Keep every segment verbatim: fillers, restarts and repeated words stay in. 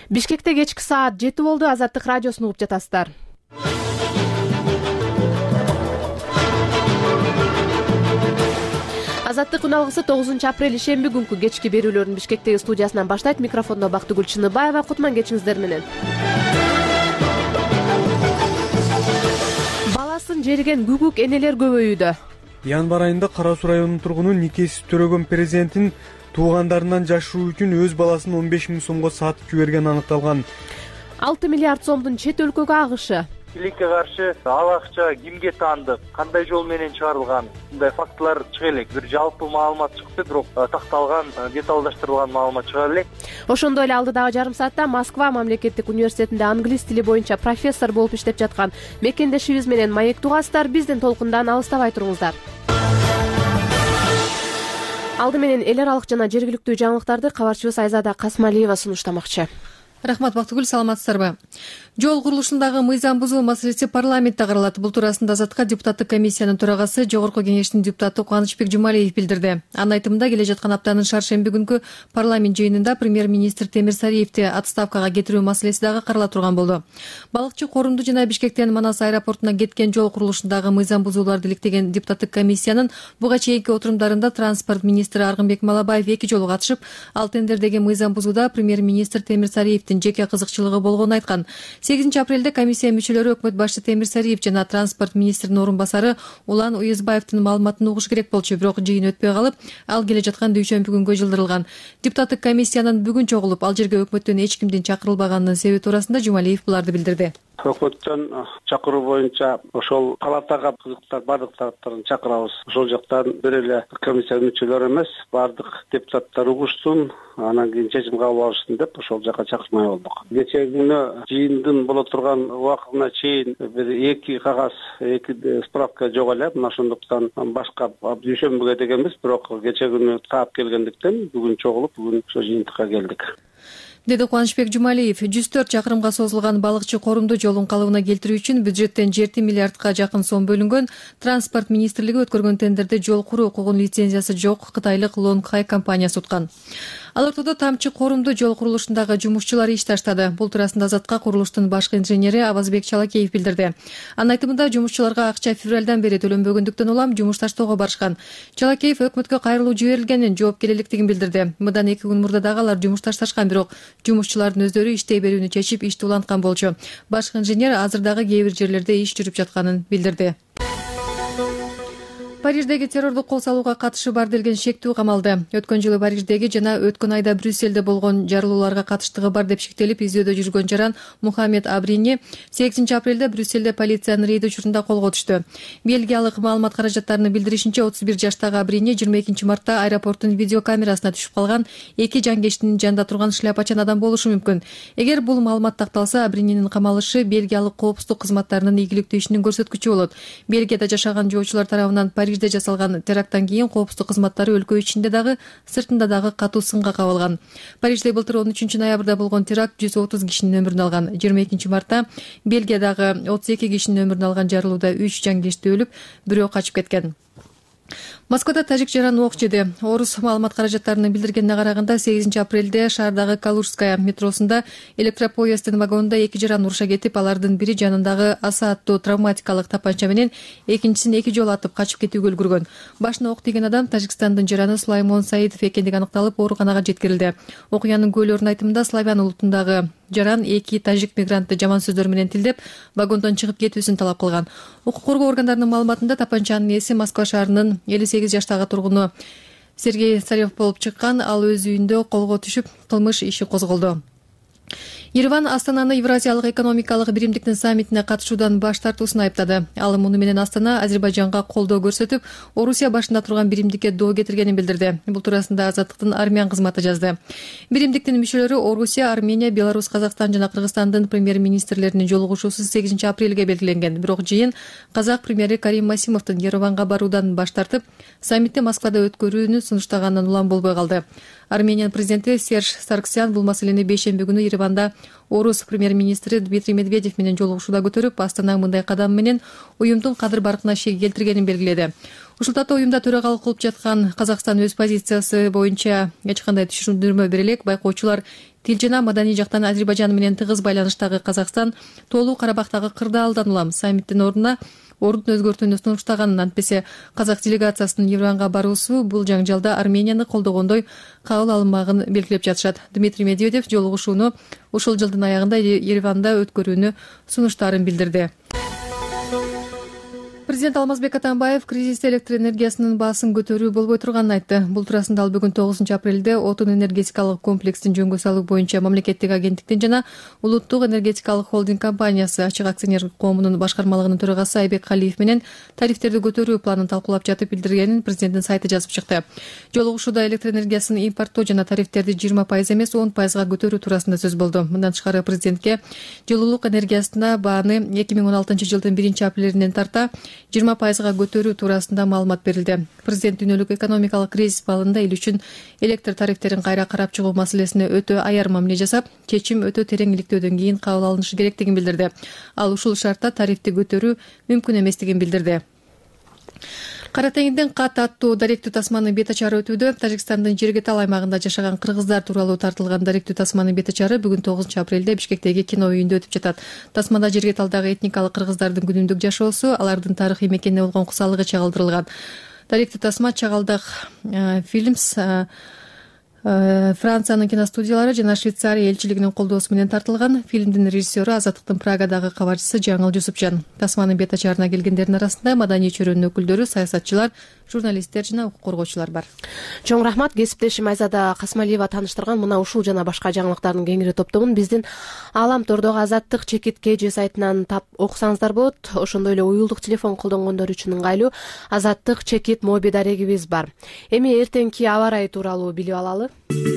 Бишкекте кечки саат жети болду. Азаттык радиосун угуп жатасыздар. Азаттык күн алгысы тогузунчу апрель ишемби күнкү кечки берүүлөрүн Бишкектеги студиясынан баштайт. Микрофондо Бактыгүл Чыныбаева. Кутман кечиңиздер менен. Баласын жерген күгүк энелер көбөйүүдө. Январь айында Кара Суу районунун тургуну никеси төрөгөн президенттин туугандарынан жашыруу үчүн өз баласын он беш миң сомго сатып жибергени аныкталган. алты миллиард сомдун чет өлкөгө агышы. Тилекке каршы ал акча кимге таандык, кандай жол менен чыгарылган, мындай фактылар чыга элек. Бир жалпы маалымат чыкты, бирок такталган, деталдаштырылган маалымат чыга элек. Ошондой эле алдыдагы жарым саатта Москва мамлекеттик университетинде англис тили боюнча профессор болуп иштеп жаткан мекендешибиз менен маектугасыздар. Биздин толкундан алыстабай туруңуздар. Алды менен эл аралык жана жергиликтүү жаңылыктарды кабарчыбыз Айзада Касмалиева сунуштамакчы. Рахмат, Бактыгүл, саламатсыздарбы? Жол курулушундагы мыйзам бузуу маселеси парламентте каралат. Бул туурасында Азатка депутаттык комиссиянын төрагасы, Жогорку кеңештин депутаты Кубанычбек Жумалиев билдирди. Анын айтымында келе жаткан аптанын шаршемби күнкү парламент жыйынында премьер-министр Темир Сариевди отставкага кетирүү маселеси дагы карала турган болду. Балыкчы Корумду жана Бишкектен Манас аэропортуна кеткен жол курулушундагы мыйзам бузууларды иликтеген депутаттык комиссиянын буга чейинки отурумдарында транспорт министри Аргынбек Малабаев эки жолу катышып, ал тендердеги мыйзам бузууда премьер-министр Темир Сариевдин жеке кызыкчылыгы болгонун айткан. сегизинчи апрелде комиссия мүчөлөрү өкмөт башчы Темир Сариев жана транспорт министринин орун басары Улан Уюзбаевдин маалыматын угуш керек болчу, бирок жыйын өтпөй калып, ал келе жаткан дүйшөмбү күнгө жылдырылган. Депутаттык комиссиянын бүгүн чогулуп, ал жерге өкмөттөн эч кимдин чакырылбаганынын себеби туурасында Жумалиев буларды билдирди. Өкмөттөн чакыруу боюнча ошол палатага кызыктар бардык тараптарын чакырабыз. Ошол жактан бир эле комиссия мүчөлөрү эмес, бардык депутаттар угушсун, анан кийин чечим кабыл алышсын деп ошол жака чакырмай болдук. Кечээ күнү жыйындын боло турган убагына чейин бир эки кагаз, эки справка жок эле. Мына ошондуктан башка дүйшөмбүгө дегенбиз, бирок кечээ күнү таап келгендиктен бүгүн чогулуп, бүгүн ошо жыйынтыкка келдик. Деди Кубанычбек Жумалиев. жүз төрт чакырымга созулган Балыкчы Корумду жолун калыбына келтирүү үчүн бюджеттен жети миллиардка жакын сом бөлүнгөн. Транспорт министрлиги өткөргөн тендерде жол куруу укугунун лицензиясы жок кытайлык Лонгхай компаниясы уткан. Ал ортодо Тамчы Корумду жол курулушундагы жумушчулар иш таштады. Бул туурасында Азатка курулуштун башкы инженери Абазбек Чалакеев билдирди. Анын айтымында жумушчуларга акча февралдан бери төлөнбөгөндүктөн улам жумуш таштоого барышкан. Чалакеев өкмөткө кайрылуу жиберилгенин, жоопкерчиликтигин билдирди. Мындан эки күн мурда дагы алар жумуш ташташкан, бирок жумушчулардын өздөрү иштей берүүнү чечип, ишти уланткан болчу. Башкы инженер азыр дагы кээ бир жерлерде иш жүрүп жатканын билдирди. Париждеги террордук кол салууга катышы бар делген шектүү камалды. Өткөн жылы Париждеги жана өткөн айда Брюсселде болгон жарылууларга катыштыгы бар деп шектелип издөдө жүргөн жаран Мухаммед Абрини сегизинчи апрелде Брюсселде полициянын рейди учурунда колго түштү. Бельгиялык маалымат каражаттарынын билдиришинче, отуз бир жаштагы Абрини жыйырма экинчи мартта аэропорттун видеокамерасына түшүп калган эки жангечтин жанында турган шляпачан адам болушу мүмкүн. Эгер бул маалымат такталса, Абрининин камалышы Бельгиялык коопсуздук кызматтарынын ийгиликтүү ишинин көрсөткүчү болот. Бельгияда жашаган жоочулар тарабынан Парижде жасалган теракттан кийин коопсуздук кызматтары өлкө ичинде дагы, сыртында дагы катуу сынга кабылган. Парижде былтыр он үчүнчү ноябрда болгон теракт жүз отуз кишинин өмүрүн алган. жыйырма экинчи мартта Бельгиядагы отуз эки кишинин өмүрүн алган жарылууда үч жангечти өлүп, бирөө качып кеткен. Москвада тажик жаран ок жеди. Орус маалымат каражаттарынын билдиргенине караганда, сегизинчи апрелде шаардагы Калужская метросунда электропоезддин вагонунда эки жаран уруша кетип, алардын бири жанындагы аса аттуу травматикалык тапанча менен, экинчисин эки жолу атып качып кетүүгө үлгүргөн. Башына ок тийген адам Тажикстандын жараны Сулаймон Саидов экендиги аныкталып, ооруканага жеткирилди. Окуянын күбөлөрүнүн айтымында, славян улутундагы жаран эки тажик мигрантты жаман сөздөр менен тилдеп, вагондон чыгып кетүүсүн талап кылган. Укук коргоо органдарынын маалыматында тапанчанын ээси Москва шаарынын элүү сегиз жаштагы тургуну Сергей Царев болуп чыккан. Ал өз үйүндө колго түшүп, кылмыш иши козголду. Ереван Астананы Евразиялык экономикалык биримдиктин саммитине катышуудан баш тартуусун айыптады. Ал муну менен Астана Азербайжанга колдоо көрсөтүп, Орусия башында турган биримдикке доо кетиргенин билдирди. Бул туурасында Азаттыктын армян кызматы жазды. Биримдиктин мүчөлөрү Орусия, Армения, Беларусь, Казакстан жана Кыргызстандын премьер-министрлеринин жолугушуусу сегизинчи апрелге белгиленген. Бирок жыйын казак премьери Карим Масимовдун Ереванга баруудан баш тартып, саммитти Москвада өткөрүүнү сунуштаганынан улам болбой калды. Армениянын президенти Серж Сарксян бул маселени бейшемби күнү Ереванда орус премьер-министри Дмитрий Медведев менен жолугушууда көтөрүп, Астана мындай кадам менен уюмдун кадыр баркына шек келтиргенин белгиледи. Ушул татоо уюмда төрагалык кылып жаткан Казакстан өз позициясы боюнча эч кандай түшүндүрмө бере элек. Байкоочулар тил жана маданий жактан Азербайжан менен тыгыз байланыштагы Казакстан тоолуу Карабактагы кырдаалдан улам саммиттин ордуна ордун өзгөртүүнү сунуштаганын, антпесе казак делегациясынын Ереванга баруусу бул жаңжалда Арменияны колдогондой кабыл алынмагын белгилеп жатышат. Дмитрий Медведев жолугушууну ушул жылдын аягында Ереванда өткөрүүнү сунуштарын билдирди. Президент Алмазбек Атамбаев кризис электр энергиясынын баасын көтөрүү болбой турганын айтты. Бул туурасында ал бүгүн тогузунчу апрелде отун энергетикалык комплекстин жөнгө салуу боюнча мамлекеттик агенттиктин жана улуттук энергетикалык холдинг компаниясы ачык акционерлик коомунун башкармалыгынын төрагасы Айбек Калиев менен тарифтерди көтөрүү планын талкуулап жатып билдиргенин президенттин сайты жазып чыкты. Жолугушууда электр энергиясын импорттоо жана тарифтерди жыйырма пайыз эмес он пайызга көтөрүү туурасында сөз болду. Мындан тышкары президентке жылуулук энергиясына бааны эки миң он алтынчы жылдын биринчи апрелинен тарта жыйырма пайызга көтөрүү туурасында маалымат берилди. Президент дүйнөлүк экономикалык кризис балында эл үчүн электр тарифтерин кайра карап чыгуу маселесине өтө аяр мамиле жасап, чечим өтө терең иликтөөдөн кийин кабыл алынышы керектигин билдирди. Ал ушул шартта тарифти көтөрүү мүмкүн эместигин билдирди. Кара теңизден кат аттуу даректүү тасманын бет ачары өтүүдө. Тажикстандын Жергетал аймагында жашаган кыргыздар тууралуу тартылган даректүү тасманын бет ачары бүгүн тогузунчу апрелде Бишкектеги кино үйүндө өтүп жатат. Тасмада Жергеталдагы этникалык кыргыздардын күнүмдүк жашоосу, алардын тарыхый мекенине болгон кусалыгы чагылдырылган. Даректүү тасма Чагалдак Фильмс, Франциянын киностудиялары жана Швейцария элчилигинин колдоосу менен тартылган. Фильмдин режиссеру Азаттыктын Прагадагы кабарчысы Жаңыл Жусупжан. Тасманын бет ачарына келгендердин арасында маданий чөйрөнүн өкүлдөрү, саясатчылар, журналисттер жана укук коргоочулар бар. Чоң рахмат. Кесиптешим Айзада Касмалиева тааныштырган мына ушул жана башка жаңылыктардын кеңири топтомун биздин Алам тордогу Азаттык чекит кж сайтынан тап окусаңыздар болот. Ошондой эле уюлдук телефон колдонгондор үчүн ыңгайлуу Азаттык чекит моби дарегибиз бар. Эми эртеңки аба ырайы тууралуу билип алалы.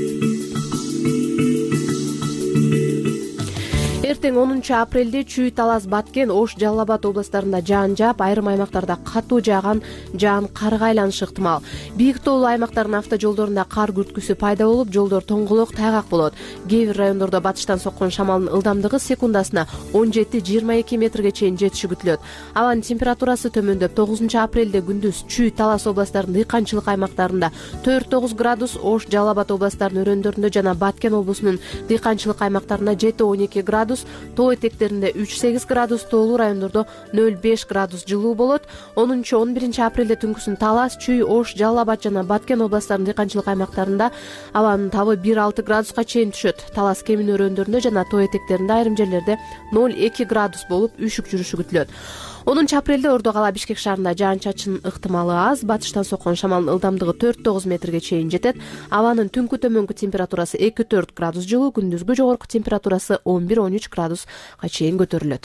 Эртең онунчу апрелде Чүй, Талас, Баткен, Ош, Жалал Абад областарында жаан жаап, айрым аймактарда катуу жааган жаан карга айланышы ыктымал. Бийик тоолуу аймактардын автожолдорунда кар күрткүсү пайда болуп, жолдор тоңголок, тайгак болот. Кээ бир райондордо батыштан соккон шамалдын ылдамдыгы секундасына он жети жыйырма эки метрге чейин жетиши күтүлөт. Абанын температурасы төмөндөп, тогузунчу апрелде күндүз Чүй, Талас областарынын дыйканчылык аймактарында төрт тогуз градус, Ош, Жалал Абад областарынын өрөөндөрүндө жана Баткен облусунун дыйканчылык аймактарында жети он эки градус, тоо этектеринде үч сегиз градус, тоолуу райондордо нөл беш градус жылуу болот. онунчу он биринчи апрелде түнкүсүн Талас, Чүй, Ош, Жалал Абад жана Баткен областарынын дыйканчылык аймактарында абанын табы бир алты градуска чейин түшөт. Талас кемин өрөөндөрүндө жана тоо этектеринде айрым жерлерде нөл эки градус болуп, үшүк жүрүшү күтүлөт. онунчу апрелде Ордо кала Бишкек шаарында жаан-чачын ыктымалы аз, батыштан соккон шамалдын ылдамдыгы төрт тогуз метрге чейин жетет. Абанын түнкү төмөнкү температурасы эки төрт градус жылуу, күндүзгү жогорку температурасы он бир он үч градуска чейин көтөрүлөт.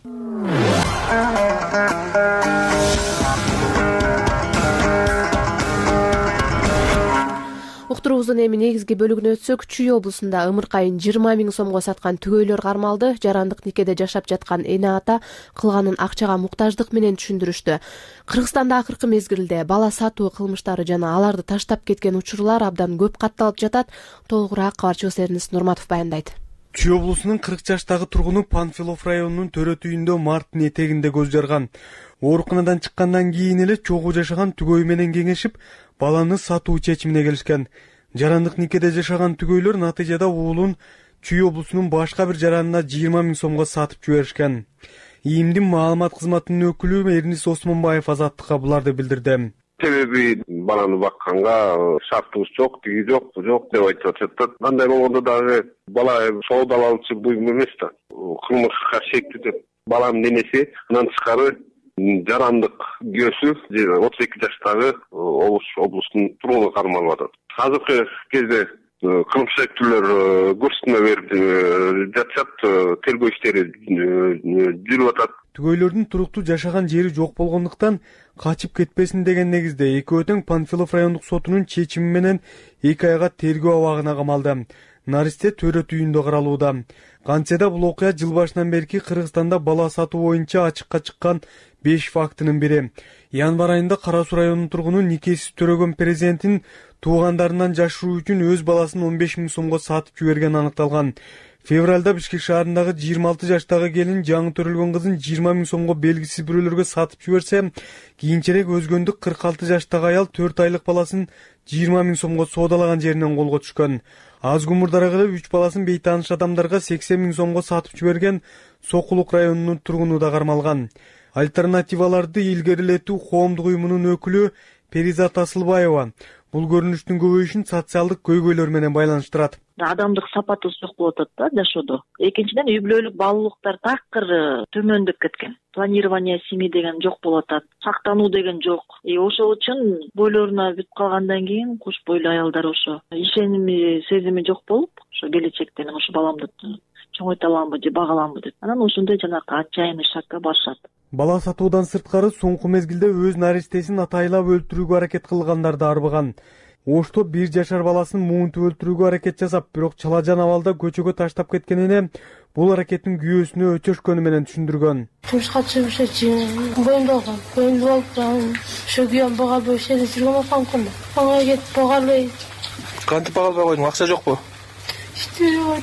Уктуруубуздун эми негизги бөлүгүнө өтсөк, Чүй облусунда ымыркайын жыйырма миң сомго саткан түгөйлөр кармалды. Жарандык никеде жашап жаткан эне ата кылганын акчага муктаждык менен түшүндүрүштү. Кыргызстанда акыркы мезгилде бала сатуу кылмыштары жана аларды таштап кеткен учурлар абдан көп катталып жатат. Толугураак кабарчыбыз Эрнис Нурматов баяндайт. Чүй облусунун кырк жаштагы тургуну Панфилов районунун төрөт үйүндө марттын этегинде көз жарган. Ооруканадан чыккандан кийин эле чогуу жашаган түгөй менен кеңешип, баланы сатуу чечимине келишкен. Жарандык никеде жашаган түгөйлөр натыйжада уулун Чүй облусунун башка бир жаранына жыйырма миң сомго сатып жиберишкен. ИИМдин маалымат кызматынын өкүлү Эрнис Осмонбаев Азаттыкка буларды билдирди. Себеби баланы бакканга шартыбыз жок, тиги жок, бу жок деп айтып жатат. Андай болгондо дагы бала соодалалчы буюм эмес да. Кылмышка шектүү деп баланын денеси андан тышкары жарандык күйөөсү отуз эки жаштагы Ош облусунун тургуну кармалып атат. Азыркы кезде кылмыш шектүүлөр көрсөтмө берип жатышат, тергөө иштери жүрүп атат. Түгөйлөрдүн туруктуу жашаган жери жок болгондуктан качып кетпесин деген негизде экөө тең Панфилов райондук сотунун чечими менен эки айга тергөө абагына камалды. Наристе төрөт үйүндө каралууда. Кантсе да бул окуя жыл башынан берки Кыргызстанда бала сатуу боюнча ачыкка чыккан беш фактынын бири. Январь айында Кара Суу районунун тургуну никесиз төрөгөн президенттин туугандарынан жашыруу үчүн өз баласын он беш миң сомго сатып жиберген аныкталган. Февралда Бишкек шаарындагы жыйырма алты жаштагы келин жаңы төрөлгөн кызын жыйырма миң сомго белгисиз бирөөлөргө сатып жиберсе, кийинчерээк өзгөндүк кырк алты жаштагы аял төрт айлык баласын жыйырма миң сомго соодалаган жеринен колго түшкөн. Аз кумурдара эле үч баласын бейтааныш адамдарга сексен миң сомго сатып жиберген Сокулук районунун тургуну да кармалган. Альтернативаларды илгерилетүү коомдук уюмунун өкүлү Перизат Асылбаева бул көрүнүштүн көбөйүшүн социалдык көйгөйлөр менен байланыштырат. Адамдык сапаты жок болуп атат да жашоодо. Экинчиден үй бүлөлүк баалуулуктар такыр төмөндөп кеткен. Планирование семьи деген жок болуп атат. Сактануу деген жок. И ошол үчүн бойлоруна бүтүп калгандан кийин куш бойлуу аялдар ошо ишеними, сезими жок болуп, ошо келечектен ошо баламды чоңойто аламбы же бага аламбы деп. Анан ошондой жанакы отчаянный шагга барышат. Бала сатуудан сырткары соңку мезгилде өз наристесин атайлап өлтүрүүгө аракет кылгандар да арбыган. Ошто бир жашар баласын муунтуп өлтүрүүгө аракет жасап, бирок чалажан абалда көчөгө таштап кеткенине бул аракеттин күйөөсүнө өчөшкөнү менен түшүндүргөн. Турмушка чыгып эчи боюмда калган. Боюмда болуп, ошо күйөөм бага боюп эле жүргөн акан. Ага кетип бага албай. Кантип бага албай койдуң? Акча жокпу? Иштебей.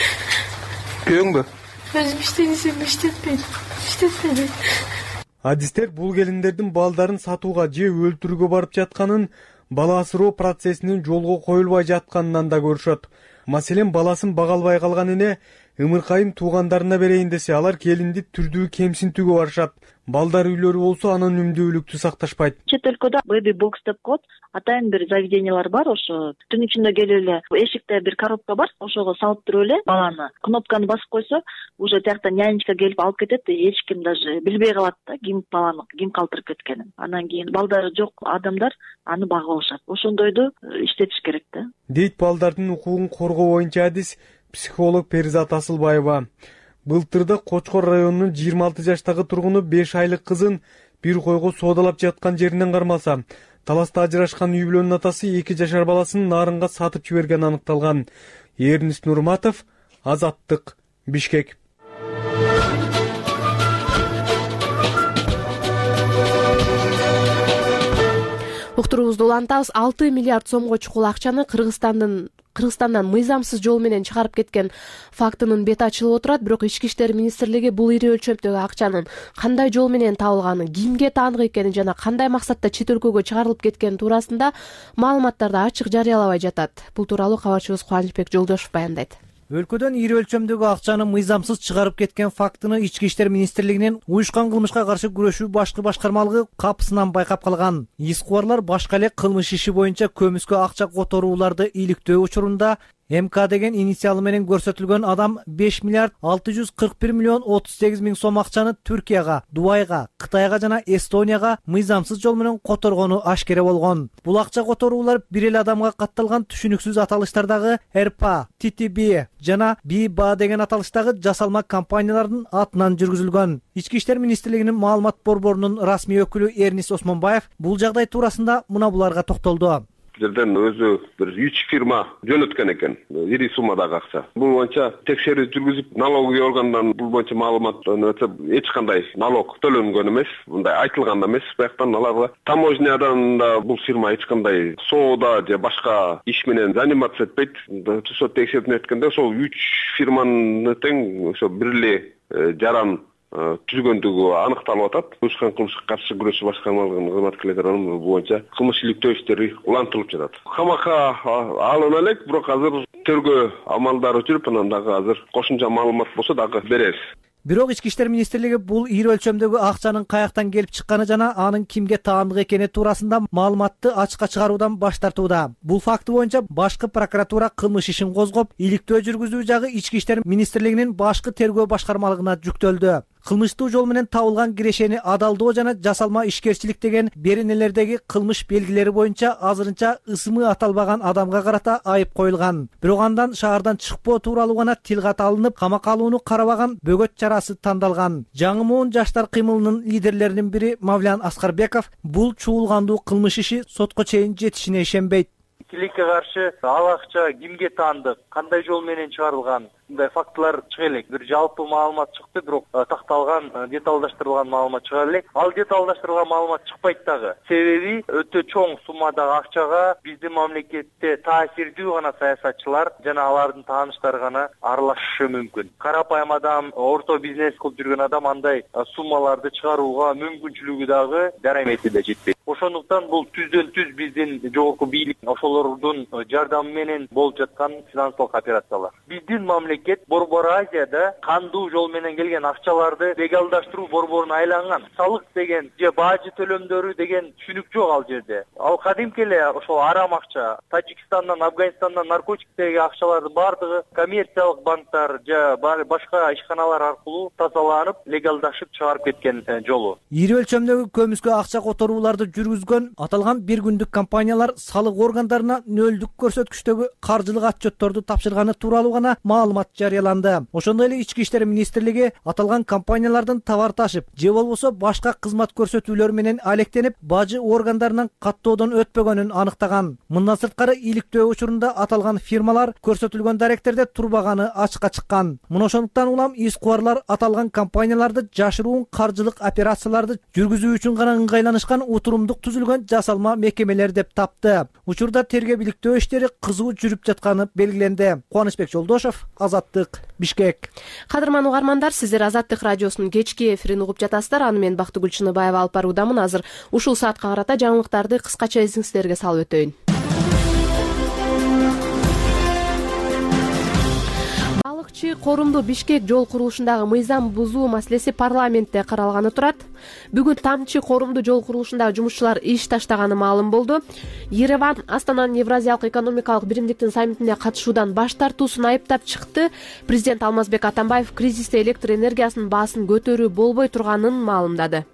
Күйөөңбү? Өзүм иштесем иштетпейт. Иштетпейт. Адистер бул келиндердин балдарын сатууга же өлтүрүүгө барып жатканын, бала асыроо процессинин жолго коюлбай жатканынан да көрүшөт. Маселен, баласын бага албай калган эне ымыркайым туугандарына берейин десе, алар келинди түрдүү кемсинтүүгө барышат. Балдар үйлөрү болсо анонимдүүлүктү сакташпайт. Чет өлкөдө baby box деп коет. Атайын бир заведениялар бар, ошо түн ичинде келип эле эшикте бир коробка бар, ошого салып туруп эле баланы кнопканы басып койсо, уже тиякта нянечка келип алып кетет, эч ким даже билбей калат да ким баланы ким калтырып кеткенин. Анан кийин балдары жок адамдар аны багып алышат. Ошондойду иштетиш керек да. Дейт балдардын укугун коргоо боюнча адис психолог Перизат Асылбаева. Былтырда Кочкор районунун жыйырма алты жаштагы тургуну беш айлык кызын бир койго соодалап жаткан жеринен кармалса, таласта ажырашкан үй бүлөнүн атасы эки жашар баласын нарынга сатып жиберген аныкталган. Эрнис Нурматов, Азаттык, Бишкек. Уктуруубузду улантабыз. алты миллиард сомго чукул акчаны Кыргызстандын Кыргызстандан мыйзамсыз жол менен чыгарып кеткен фактынын бети ачылып отурат, бирок Ички иштер министрлиги бул ири өлчөмдөгү акчанын кандай жол менен табылганын, кимге таандык экенин жана кандай максатта чет өлкөгө чыгарылып кеткени туурасында маалыматтарды ачык жарыялабай жатат. Бул тууралуу кабарчыбыз Кубанычбек Жолдошов баяндайт. Өлкөдөн ири өлчөмдөгү акчаны мыйзамсыз чыгарып кеткен фактыны Ички иштер министрлигинин уюшкан кылмышка каршы күрөшүү башкы башкармалыгы капысынан байкап калган. Ис кубарлар башка эле кылмыш иши боюнча көмүскө акча которууларды иликтөө учурунда эм ка деген инициалы менен көрсөтүлгөн адам беш миллиард алты жүз кырк бир миллион отуз сегиз миң сом акчаны Түркияга, Дубайга, Кытайга жана Эстонияга мыйзамсыз жол менен которгону ашкере болгон. Бул акча которуулар бир эле адамга катталган түшүнүксүз аталыштардагы эр пэ а, ти ти би жана би бэ а деген аталыштагы жасалма компаниялардын атынан жүргүзүлгөн. Ички иштер министрлигинин маалымат борборунун расмий өкүлү Эрнис Осмонбаев бул жагдай туурасында мына буларга токтолду. Жерден өзү бир үч фирма жөнөткөн экен, ири суммадагы акча. Бул боюнча текшерүү жүргүзүп, налоговый органдан бул боюнча маалыматтан өтө эч кандай налог төлөнгөн эмес, мындай айтылган да эмес. Бияктан аларга таможнядан да бул фирма эч кандай соода же башка иш менен заниматься этпейт. Ошо текшерүүдөн өткөндө ошол үч фирманын тең ошо бир эле жаран түзгөндүгү аныкталып атат. Уюшкан кылмышка каршы күрөшүү башкармалыгынын кызматкерлери бул боюнча кылмыш иликтөө иштери улантылып жатат. Камакка алына элек, бирок азыр тергөө амалдары жүрүп, анан дагы азыр кошумча маалымат болсо дагы беребиз. Бирок Ички иштер министрлиги бул ири өлчөмдөгү акчанын каяктан келип чыкканы жана анын кимге таандык экени туурасында маалыматты ачыкка чыгаруудан баш тартууда. Бул факты боюнча башкы прокуратура кылмыш ишин козгоп, иликтөө жүргүзүү жагы Ички иштер министрлигинин башкы тергөө башкармалыгына жүктөлдү. Кылмыштуу жол менен табылган кирешени адалдоо жана жасалма ишкерчилик деген беренелердеги кылмыш белгилери боюнча азырынча ысымы аталбаган адамга карата айып коюлган. Бирок андан шаардан чыкпоо тууралуу гана тил кат алынып, камакка алууну карабаган бөгөт чарасы тандалган. Жаңы муун жаштар кыймылынын лидерлеринин бири Мавлян Аскарбеков бул чуулгандуу кылмыш иши сотко чейин жетишине ишенбейт. тилекке каршы ал акча кимге таандык, кандай жол менен чыгарылган, мындай фактылар чыга элек. Бир жалпы маалымат чыкты, бирок такталган, деталдаштырылган маалымат чыга элек. Ал деталдаштырылган маалымат чыкпайт дагы. Себеби өтө чоң суммадагы акчага биздин мамлекетте таасирдүү гана саясатчылар жана алардын тааныштары гана аралашышы мүмкүн. Карапайым адам, орто бизнес кылып жүргөн адам андай суммаларды чыгарууга мүмкүнчүлүгү дагы дарамети да жетпейт. Ошондуктан бул түздөн түз биздин жогорку бийлик ошолордун жардамы менен болуп жаткан финансылык операциялар. Биздин мамлекет Борбор Азияда кандуу жол менен келген акчаларды легалдаштыруу борборуна айланган. Салык деген же бажы төлөмдөрү деген түшүнүк жок ал жерде. Ал кадимки эле ошол арам акча, Тажикстандан, Афганистандан наркотиктеги акчалардын бардыгы коммерциялык банктар же башка ишканалар аркылуу тазаланып, легалдашып чыгарып кеткен жолу. Ири өлчөмдөгү көмүскө акча которууларды жүргүзгөн аталган бир күндүк компаниялар салык органдарына нөлдүк көрсөткүчтөгү каржылык отчетторду тапшырганы тууралуу гана маалымат жарыяланды. Ошондой эле Ички иштер министрлиги аталган компаниялардын товар ташып же болбосо башка кызмат көрсөтүүлөр менен алектенип, бажы органдарынан каттоодон өтпөгөнүн аныктаган. Мындан сырткары иликтөө учурунда аталган фирмалар көрсөтүлгөн даректерде турбаганы ачыкка чыккан. Мына ошондуктан улам искубарлар аталган компанияларды жашыруун каржылык операцияларды жүргүзүү үчүн гана ыңгайланышкан утурумдук түзүлгөн жасалма мекемелер деп тапты. Учурда тергөө иликтөө иштери кызуу жүрүп жатканы белгиленди. Кубанычбек Жолдошов, Азаттык, Бишкек. Кадырман угармандар, сиздер Азаттык радиосунун кечки эфирин угуп жатасыздар. Аны мен Бактыгүл Чыныбаева алып баруудамын. Азыр ушул саатка карата жаңылыктарды кыскача эсиңиздерге салып өтөйүн. Балыкчы Корумду Бишкек жол курулушундагы мыйзам бузуу маселеси парламентте каралганы турат. Бүгүн Тамчы Корумду жол курулушундагы жумушчулар иш таштаганы маалым болду. Ереван Астананын Евразиялык экономикалык биримдиктин саммитине катышуудан баш тартуусун айыптап чыкты. Президент Алмазбек Атамбаев кризисте электр энергиясынын баасын көтөрүү болбой турганын маалымдады.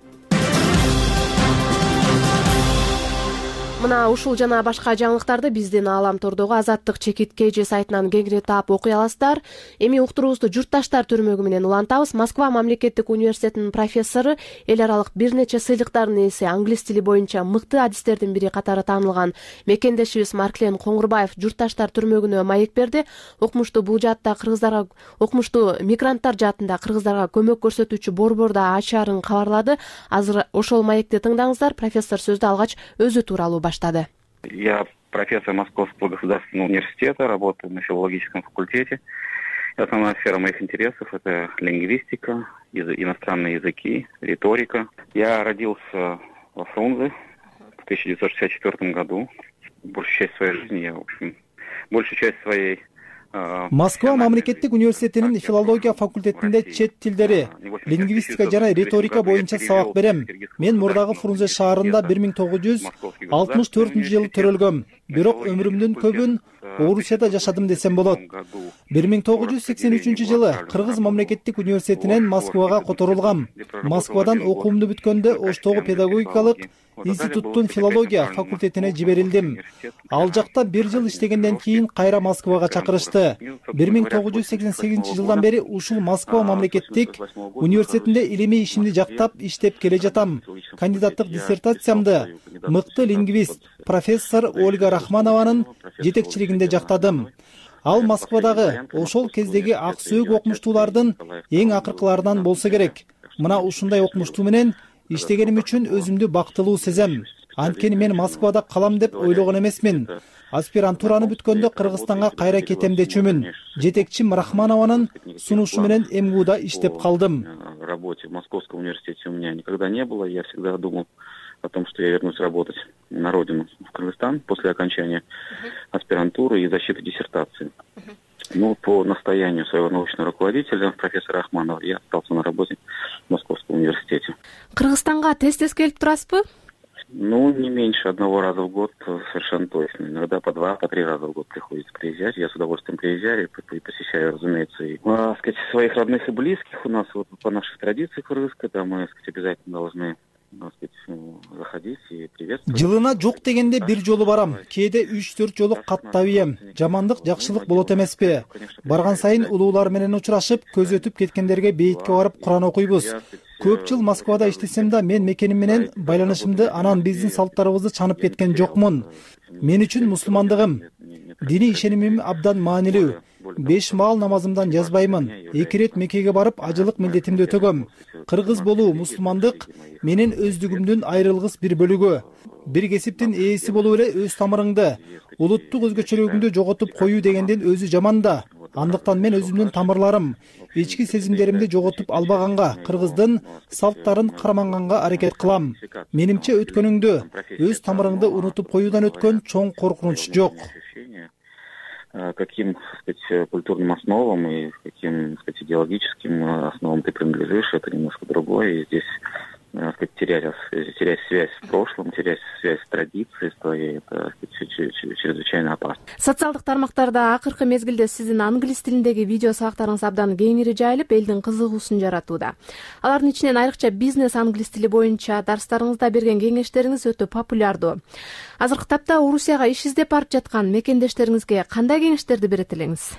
Мына ушул жана башка жаңылыктарды биздин Аалам тордогу Азаттык чекитке же сайтынан кеңири таап окуй аласыздар. Эми уктуруубузду журтташтар түрмөгү менен улантабыз. Москва мамлекеттик университетинин профессору, эл аралык бир нече сыйлыктардын ээси, англис тили боюнча мыкты адистердин бири катары таанылган мекендешибиз Марклен Коңгурбаев журтташтар түрмөгүнө маек берди. Окумуштуу бул жаатта кыргыздарга, окумуштуу мигранттар жаатында кыргыздарга көмөк көрсөтүүчү борборда ачаарын кабарлады. Азыр ошол маекти тыңдаңыздар. Профессор сөздү алгач өзү тууралуу баштады. Я профессор Московского государственного университета, работаю на филологическом факультете. Основная сфера моих интересов – это лингвистика, иностранные языки, риторика. Я родился во Фрунзе в тысяча девятьсот шестьдесят четвёртом году. Большую часть своей жизни я, в общем, большую часть своей Москва мамлекеттик университетинин филология факультетинде чет тилдери, лингвистика жана риторика боюнча сабак берем. Мен мурдагы Фрунзе шаарында бир миң тогуз жүз алтымыш төртүнчү жылы төрөлгөм. Бирок өмүрүмдүн көбүн Орусияда жашадым десем болот. бир миң тогуз жүз сексен үчүнчү жылы Кыргыз мамлекеттик университетинен Москвага которулгам. Москвадан окуумду бүткөндө Оштогу педагогикалык институттун филология факультетине жиберилдим. Ал жакта бир жыл иштегенден кийин кайра Москвага чакырышты. бир миң тогуз жүз сексен сегизинчи жылдан бери ушул Москва мамлекеттик университетинде илимий ишимди жактап иштеп келе жатам. Кандидаттык диссертациямды мыкты лингвист профессор Ольга Рахманованын жетекчилигинде жактадым. Ал Москвадагы ошол кездеги ак сөөк окумуштуулардын эң акыркыларынан болсо керек. Мына ушундай окумуштуу менен иштегеним үчүн өзүмдү бактылуу сезем. Анткени мен Москвада калам деп ойлогон эмесмин. Аспирантураны бүткөндө Кыргызстанга кайра кетем дечүмүн. Жетекчим Рахманованын сунушу менен МГУда иштеп калдым. Работе в Московском университете у меня никогда не было. Я всегда думал о том, что я вернусь работать на родину, в Кыргызстан, после окончания аспирантуры и защиты диссертации. Ну, по настоянию своего научного руководителя, профессора Ахманова, я остался на работе в Московском университете. Кыргызстанга тез-тез келип турасызбы? Ну, не меньше одного раза в год, совершенно точно. Иногда по два, по три раза в год приходится приезжать. Я с удовольствием приезжаю и посещаю, разумеется, и, а, сказать, своих родных и близких. У нас вот по нашей традиции кыргызской, да, мы, сказать, обязательно должны заходить и приветствовать. Жылына жок дегенде бир жолу барам. Кээде үч төрт жолу каттап ийем. Жамандык жакшылык болот эмеспи? Барган сайын улуулар менен учурашып, көз өтүп кеткендерге бейитке барып Куран окуйбуз. көп жыл Москвада иштесем да мен мекеним менен байланышымды, анан биздин салттарыбызды чанып кеткен жокмун. Мен үчүн мусулмандыгым, диний ишенимим абдан маанилүү. Беш маал намазымдан жазбаймын. Эки рет Меккеге барып ажылык милдетимди өтөгөм. Кыргыз болуу, мусулмандык менин өздүгүмдүн айрылгыс бир бөлүгү. Бир кесиптин ээси болуп эле өз тамырыңды, улуттук өзгөчөлүгүңдү жоготуп коюу дегендин өзү жаман да. Андыктан мен өзүмдүн тамырларым, ички сезимдеримди жоготуп албаганга, кыргыздын салттарын карманганга аракет кылам. Менимче өткөнүңдү, өз тамырыңды унутуп коюудан өткөн чоң коркунуч жок. Каким, так сказать, культурным основам и каким, так сказать, идеологическим основам ты принадлежишь, это немножко другое. И здесь, так сказать, терять, терять связь с прошлым, терять связь с традицией своей, это, так сказать, чрезвычайно опасно. Социалдык тармактарда акыркы мезгилде сиздин англис тилиндеги видео сабактарыңыз абдан кеңири жайылып, элдин кызыгуусун жаратууда. Алардын ичинен айрыкча бизнес англис тили боюнча дарстарыңызда берген кеңештериңиз өтө популярдуу. Азыркы тапта Орусияга иш издеп барып жаткан мекендештериңизге кандай кеңештерди берет элеңиз?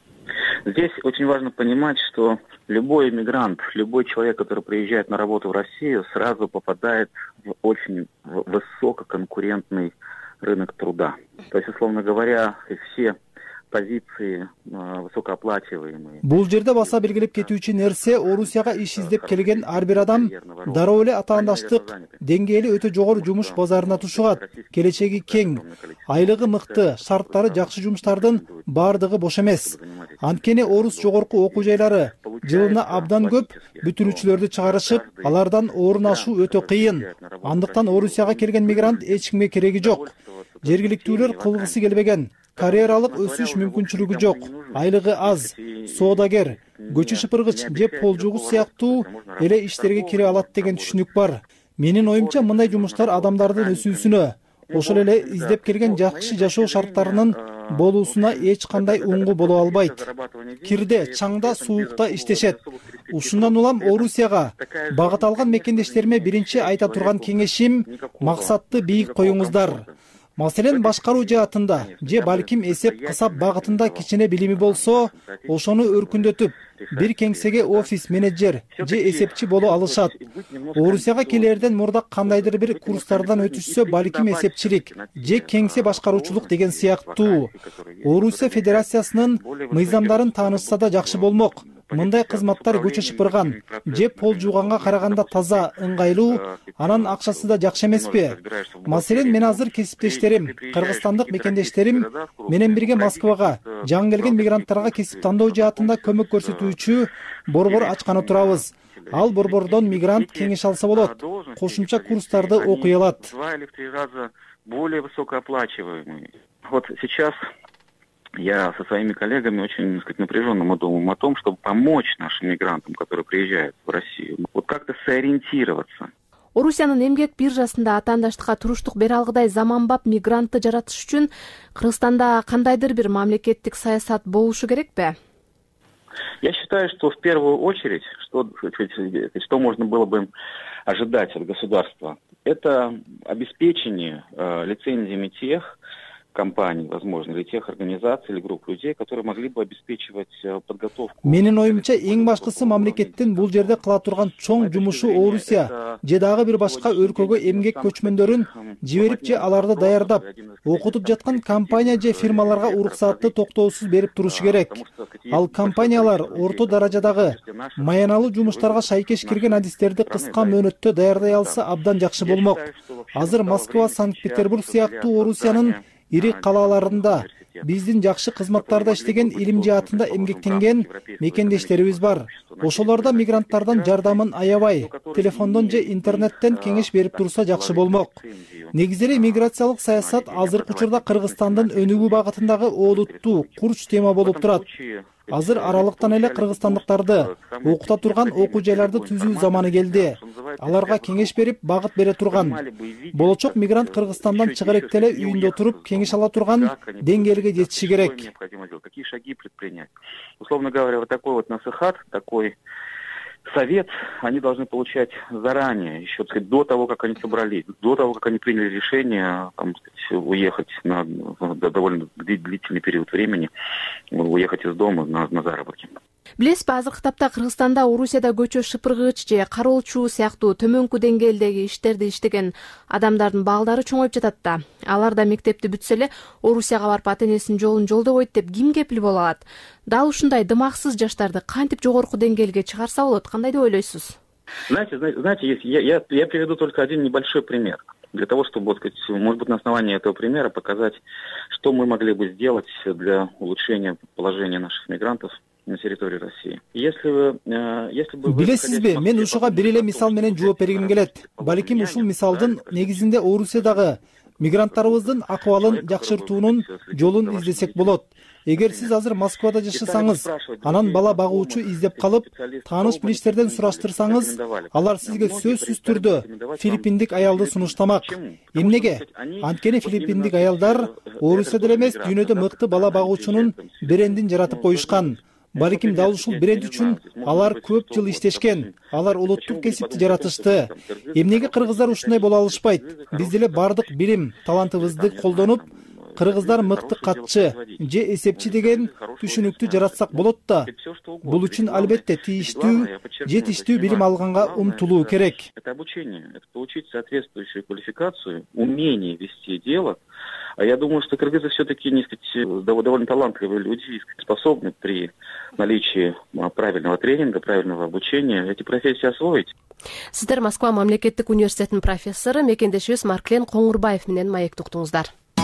Здесь очень важно понимать, что любой иммигрант, любой человек, который приезжает на работу в Россию, сразу попадает в очень высококонкурентный рынок труда. То есть, условно говоря, все позиции высокооплачиваемые. Бул жерде баса белгилеп кетүүчү нерсе, Орусияга иш издеп келген ар бир адам дароо эле атаандаштык деңгээли өтө жогору жумуш базарына тушугат. Келечеги кең, айлыгы мыкты, шарттары жакшы жумуштардын бардыгы бош эмес. Анткени орус жогорку окуу жайлары жылына абдан көп бүтүрүүчүлөрдү чыгарышып, алардан орун алуу өтө кыйын. Андыктан Орусияга келген мигрант эч кимге кереги жок. Жергиликтүүлөр кылгысы келбеген. Карьералык өсүш мүмкүнчүлүгү жок, айлыгы аз, соодагер, көчү шыпыргыч же полжугуч сыяктуу эле иштерге кире алат деген түшүнүк бар. Менин оюмча мындай жумуштар адамдардын өсүүсүнө, ошол эле издеп келген жакшы жашоо шарттарынын болуусуна эч кандай уңгу боло албайт. Кирде, чаңда, суукта иштешет. Ушундан улам Орусияга багыт алган мекендештериме биринчи айта турган кеңешим, максатты бийик коюңуздар. Маселен, башкаруу жаатында же балким эсеп кысап багытында кичине билими болсо, ошону өркүндөтүп, бир кеңсеге офис менеджер же эсепчи боло алышат. Орусияга келерден мурда кандайдыр бир курстардан өтүшсө, балким эсепчилик же кеңсе башкаруучулук деген сыяктуу. Орусия Федерациясынын мыйзамдарын таанышса да жакшы болмок. Мындай кызматтар көчө шыпырган же пол жууганга караганда таза, ыңгайлуу, анан акчасы да жакшы эмеспи? Маселен, мен азыр кесиптештерим, кыргызстандык мекендештерим менен бирге Москвага жаңы келген мигранттарга кесип тандоо жаатында көмөк көрсөтүүчү борбор ачканы турабыз. Ал борбордон мигрант кеңеш алса болот, кошумча курстарды окуй алат. Более высокооплачиваемые. Вот сейчас я со своими коллегами очень, так сказать, напряженно мы думаем о том, чтобы помочь нашим мигрантам, которые приезжают в Россию, вот как-то сориентироваться. Орусиянын эмгек биржасында атаандаштыкка туруштук бере алгыдай заманбап мигрантты жаратыш үчүн Кыргызстанда кандайдыр бир мамлекеттик саясат болушу керекпи? Я считаю, что в первую очередь, что, что можно было бы ожидать от государства, это обеспечение э, лицензиями тех компаний, возможно, или тех организаций или групп людей, которые могли бы обеспечивать подготовку. Менин оюмча эң башкысы мамлекеттин бул жерде кыла турган чоң жумушу Орусия же дагы бир башка өлкөгө эмгек көчмөндөрүн жиберип же аларды даярдап, окутуп жаткан компания же фирмаларга уруксатты токтоосуз берип турушу керек. Ал компаниялар орто даражадагы маяналуу жумуштарга шайкеш кирген адистерди кыска мөөнөттө даярдай алса абдан жакшы болмок. Азыр Москва, Санкт-Петербург сыяктуу Орусиянын ири калаларында биздин жакшы кызматтарда иштеген, илим жаатында эмгектенген мекендештерибиз бар. Ошолордо мигранттардан жардамын аябай, телефондон же интернеттен кеңеш берип турса жакшы болмок. Негизи эле миграциялык саясат азыркы учурда Кыргызстандын өнүгүү багытындагы олуттуу курч тема болуп турат. Азыр аралыктан эле кыргызстандыктарды окута турган окуу жайларды түзүү заманы келди. Аларга кеңеш берип, багыт бере турган. Болочок мигрант Кыргызстандан чыга электе эле үйүндө отуруп кеңеш ала турган деңгээлге жетиши керек. Какие шаги предпринять? Условно говоря, вот такой вот насыхат, такой совет они должны получать заранее, еще, так сказать, до того, как они собрались, до того, как они приняли решение там, сказать, уехать на, на довольно длительный период времени, уехать из дома на, на заработки. Билесизби, азыркы тапта Кыргызстанда Орусияда көчө шыпыргыч же кароолчу сыяктуу төмөнкү деңгээлдеги иштерди иштеген адамдардын балдары чоңоюп жатат да. Алар да мектепти бүтсө эле Орусияга барып ата энесинин жолун жолдобойт деп ким кепил боло алат? Дал ушундай дымаксыз жаштарды кантип жогорку деңгээлге чыгарса болот? Кандай деп ойлойсуз? Знаете, знаете, есть, я, я, я приведу только один небольшой пример. Для того, чтобы, вот, сказать, может быть, на основании этого примера показать, что мы могли бы сделать для улучшения положения наших мигрантов на территории России. Если вы, если бы... Билесизби, мен ушуга бир эле мисал менен жооп бергим келет. Балким ушул мисалдын негизинде Орусиядагы мигранттарыбыздын акыбалын жакшыртуунун жолун издесек болот. Эгер сиз азыр Москвада жашасаңыз, анан бала багуучу издеп калып, тааныш билиштерден сураштырсаңыз, алар сизге сөзсүз түрдө филиппиндик аялды сунуштамак. Эмнеге? Анткени филиппиндик аялдар Орусияда эмес, дүйнөдө мыкты бала багуучунун брендин жаратып коюшкан. Балким дал ушул бренд үчүн алар көп жыл иштешкен. Алар улуттук кесипти жаратышты. Эмнеге кыргыздар ушундай боло алышпайт? Биз деле бардык билим, талантыбызды колдонуп, кыргыздар мыкты катчы же эсепчи деген түшүнүктү жаратсак болот да. Бул үчүн албетте тийиштүү, жетиштүү билим алганга умтулуу керек. Это обучение, это получить соответствующую квалификацию, умение вести дело. А я думаю, что кыргызы все-таки, не сказать, довольно талантливые люди, способны при наличии правильного тренинга, правильного обучения эти профессии освоить. Сиздер Москва мамлекеттик университетинин профессору мекендешибиз Марклен Коңурбаев менен маектик уктуңуздар.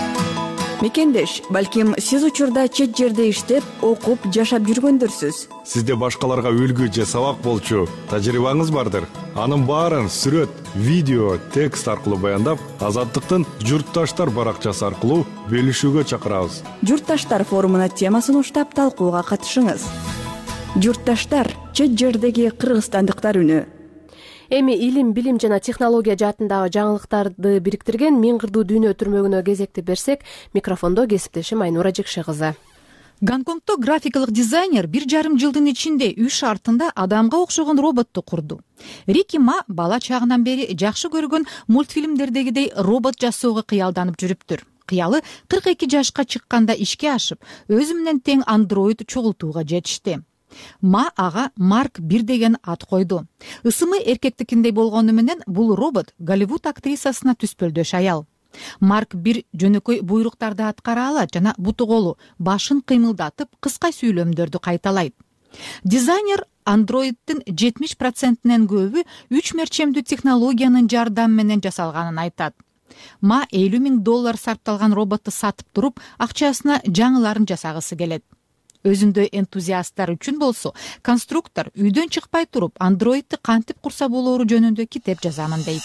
Мекендеш, балким сиз учурда чет жерде иштеп, окуп, жашап жүргөндөрсүз. Сизде башкаларга үлгү же сабак болчу тажрыйбаңыз бардыр. Анын баарын сүрөт, видео, текст аркылуу баяндап, Азаттыктын Журтташтар баракчасы аркылуу бөлүшүүгө чакырабыз. Журтташтар форумуна темасын уштап талкууга катышыңыз. Журтташтар чет жердеги кыргызстандыктар үнү. Эми илим, билим жана технология жаатындагы жаңылыктарды бириктирген Миң кырдуу дүйнө түрмөгүнө кезекти берсек, микрофондо кесиптешим Айнура Жекше кызы. Гонконгдо графикалык дизайнер бир жарым жылдын ичинде үй шартында адамга окшогон роботту курду. Рики Ма бала чагынан бери жакшы көргөн мультфильмдердегидей робот жасоого кыялданып жүрүптүр. Кыялы кырк эки жашка чыкканда ишке ашып, өзү менен тең андроид чогултууга жетишти. Ма ага Марк бир деген ат койду. Ысымы эркектикиндей болгону менен бул робот Голливуд актрисасына түспөлдөш аял. Марк бир жөнөкөй буйруктарды аткара алат жана буту колу башын кыймылдатып кыска сүйлөмдөрдү кайталайт. Дизайнер андроиддин жетимиш процентинен көбү үч мерчемдүү технологиянын жардамы менен жасалганын айтат. Ма элүү миң доллар сарпталган роботту сатып туруп, акчасына жаңыларын жасагысы келет. Өзүндө энтузиасттар үчүн болсо, конструктор үйдөн чыкпай туруп, андроидти кантип курса болоору жөнүндө китеп жазамын дейт.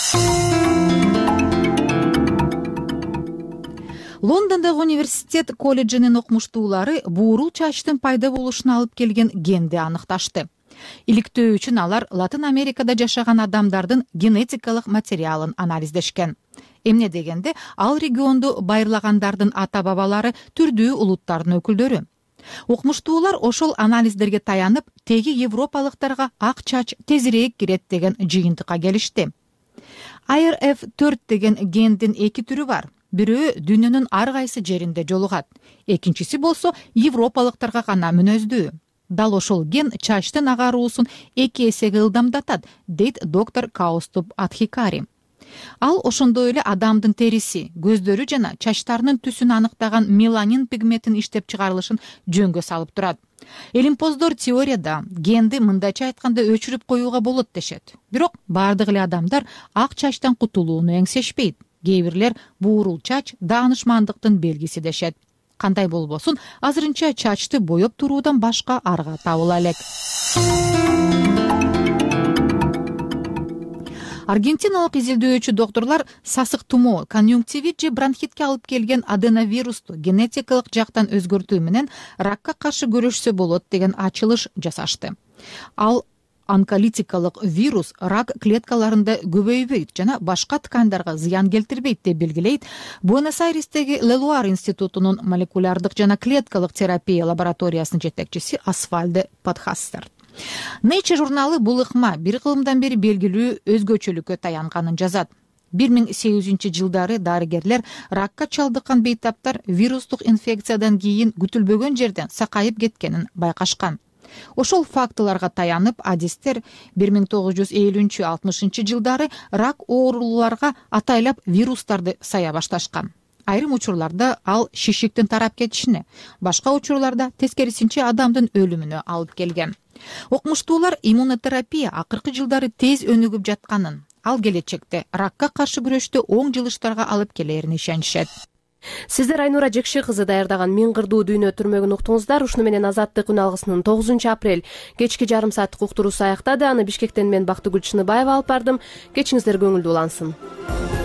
Лондондогу университет колледжинин окумуштуулары буурул чачтын пайда болушуна алып келген генди аныкташты. Иликтөө үчүн алар Латын Америкада жашаган адамдардын генетикалык материалын анализдешкен. Эмне дегенде, ал регионду байырлагандардын ата-бабалары түрдүү улуттардын өкүлдөрү. Окумуштуулар ошол анализдерге таянып, теги европалыктарга ак чач тезирээк кирет деген жыйынтыкка келишти. ай эр эф төрт деген гендин эки түрү бар. Бирөө дүйнөнүн ар кайсы жеринде жолугат. Экинчиси болсо европалыктарга гана мүнөздүү. Дал ошол ген чачтын агаруусун эки эсеге ылдамдатат, дейт доктор Каустуб Адхикари. Ал ошондой эле адамдын териси, көздөрү жана чачтарынын түсүн аныктаган меланин пигментин иштеп чыгарылышын жөнгө салып турат. Элимпоздор теорияда генди мындайча айтканда өчүрүп коюуга болот дешет. Бирок бардык эле адамдар ак чачтан кутулууну эңсешпейт. Кээ бирлер буурул чач даанышмандыктын белгиси дешет. Кандай болбосун, азырынча чачты боеп туруудан башка арга табыла элек. Аргентиналык изилдөөчү докторлор сасык тумоо, конъюнктивит же бронхитке алып келген аденовирусту генетикалык жактан өзгөртүү менен ракка каршы күрөшсө болот деген ачылыш жасашты. Ал онколитикалык вирус рак клеткаларында көбөйбөйт жана башка ткандарга зыян келтирбейт деп белгилейт Буэнос-Айрестеги Лелуар институтунун молекулярдык жана клеткалык терапия лабораториясынын жетекчиси Асфальде Подхастер. Nature журналы бул ыкма бир кылымдан бери белгилүү өзгөчөлүккө таянганын жазат. бир миң сегиз жүзүнчү жылдары дарыгерлер ракка чалдыккан бейтаптар вирустук инфекциядан кийин күтүлбөгөн жерден сакайып кеткенин байкашкан. Ошол фактыларга таянып адистер бир миң тогуз жүз элүүнчү алтымышынчы жылдары рак оорулууларга атайлап вирустарды сая башташкан. Айрым учурларда ал шишиктин тарап кетишине, башка учурларда тескерисинче адамдын өлүмүнө алып келген. Окумуштуулар иммунотерапия акыркы жылдары тез өнүгүп жатканын, ал келечекте ракка каршы күрөштү оң жылыштарга алып келерин ишенишет. Сиздер Айнура Жекши кызы даярдаган Миң кырдуу дүйнө түрмөгүн уктуңуздар. Ушуну менен Азаттык күн алгысынын тогузунчу апрель кечки жарым сааттык уктуруусу аяктады. Аны Бишкектен мен Бактыгүл Чыныбаева алып бардым. Кечиңиздер көңүлдүү улансын.